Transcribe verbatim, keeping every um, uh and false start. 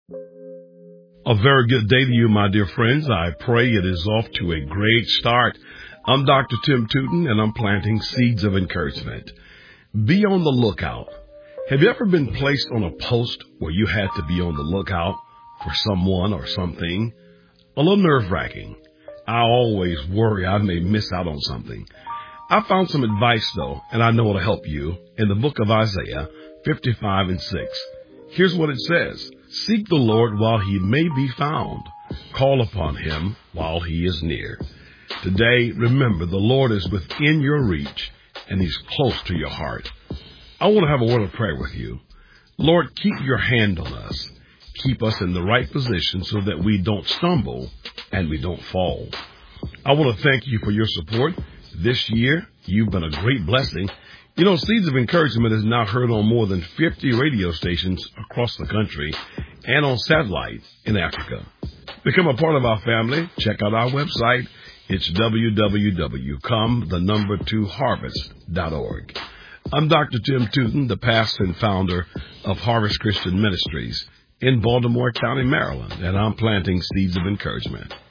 A very good day to you, my dear friends. I pray it is off to a great start. I'm Doctor Tim Tootin, and I'm planting seeds of encouragement. Be on the lookout. Have you ever been placed on a post where you had to be on the lookout for someone or something? A little nerve-wracking. I always worry I may miss out on something. I found some advice, though, and I know it'll help you, in the book of Isaiah fifty-five and six. Here's what it says. Seek the Lord while he may be found. Call upon him while he is near. Today, remember, the Lord is within your reach, and he's close to your heart. I want to have a word of prayer with you. Lord, keep your hand on us. Keep us in the right position so that we don't stumble and we don't fall. I want to thank you for your support. This year, you've been a great blessing. You know, Seeds of Encouragement is now heard on more than fifty radio stations across the country and on satellite in Africa. Become a part of our family. Check out our website. It's w w w dot come the number two harvest dot org. I'm Doctor Tim Tootin, the pastor and founder of Harvest Christian Ministries in Baltimore County, Maryland, and I'm planting seeds of encouragement.